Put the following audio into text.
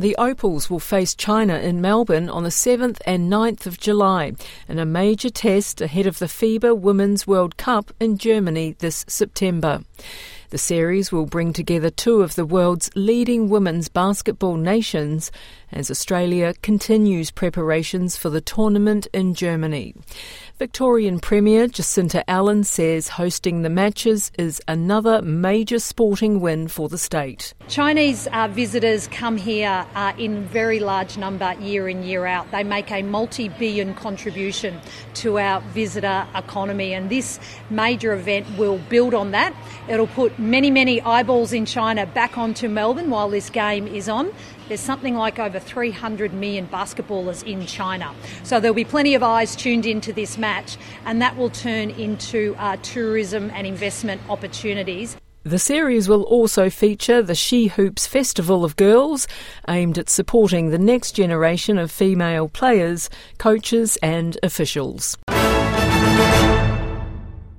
The Opals will face China in Melbourne on the 7th and 9th of July in a major test ahead of the FIBA Women's World Cup in Germany this September. The series will bring together two of the world's leading women's basketball nations as Australia continues preparations for the tournament in Germany. Victorian Premier Jacinta Allan says hosting the matches is another major sporting win for the state. Chinese visitors come here in very large number year in, year out. They make a multi-billion contribution to our visitor economy, and this major event will build on that. It'll put many eyeballs in China back onto Melbourne while this game is on. There's something like over 300 million basketballers in China. So there'll be plenty of eyes tuned into this match, and that will turn into tourism and investment opportunities. The series will also feature the She Hoops Festival of Girls, aimed at supporting the next generation of female players, coaches and officials.